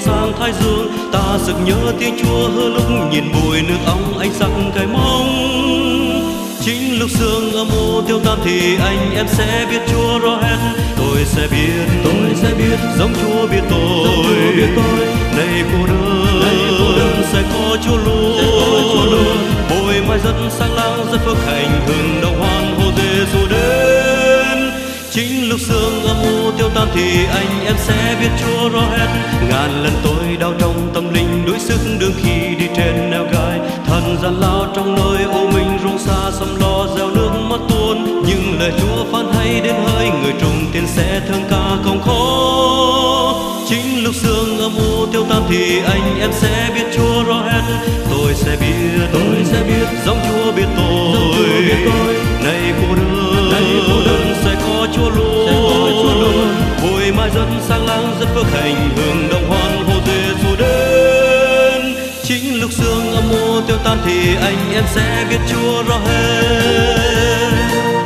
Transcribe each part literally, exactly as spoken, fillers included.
sang thái dương. Ta sực nhớ tiếng Chúa hứa lúc nhìn bụi nước ong ánh sắc cái mong. Chính lúc sương âm u tiêu tan thì anh em sẽ biết Chúa rõ hết. Tôi sẽ biết, tôi sẽ biết, giống Chúa biết tôi, biết tôi. Này cô đơn, này cô đơn sẽ có Chúa luôn. Bồi mai rất sáng láng, rất phước hạnh, hừng đồng hoan hô Giêsu đến. Chính lúc sương âm u tiêu tan thì anh em sẽ biết Chúa rõ hết. Ngàn lần tôi đau trong tâm linh đuối sức đương khi đi trên nẻo gai. Thần gian lao trong nơi ô mình rung xa xăm lo gieo nước mắt tuôn. Nhưng lời Chúa phán hay đến hơi người trùng tiền sẽ thương ca không khó. Chính lúc sương âm u tiêu tan thì anh em sẽ biết Chúa rõ hết. Tôi sẽ biết, tôi sẽ biết, giống Chúa biết tôi. Này cô đơn, này cô đơn sẽ có Chúa luôn. Bụi mai rất sáng láng, rất phước hạnh, hưởng đồng hoan hô Giêsu đến. Chính lúc sương âm u tiêu tan thì anh em sẽ biết Chúa rõ hết.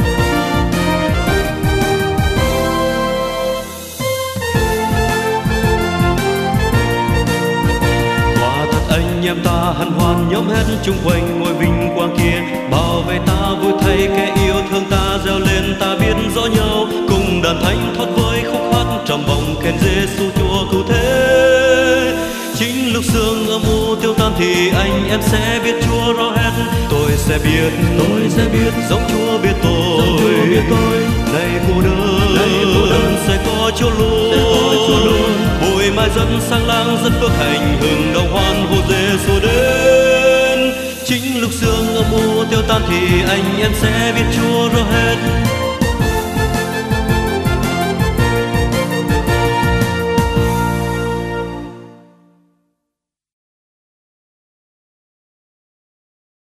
Quả thật anh em ta hân hoan nhóm hết chung quanh ngôi vinh quang kia. Bảo vệ ta vui thay kẻ yêu thương ta reo lên ta biết rõ nhau. Cùng đàn thánh thoát với khúc hát trầm bồng khen Giêsu Chúa cứu thế. Chính lúc sương âm u tiêu tan thì anh em sẽ biết Chúa rõ hết. Tôi sẽ biết, tôi sẽ biết, giống Chúa biết tôi, biết tôi. Này cô đơn, này cô đơn sẽ có Chúa luôn. Bụi mai rất sáng láng, rất phước hạnh, hừng đồng hoan hô Giêsu đến. Chính lúc sương âm u tiêu tan thì anh em sẽ biết Chúa rõ hết.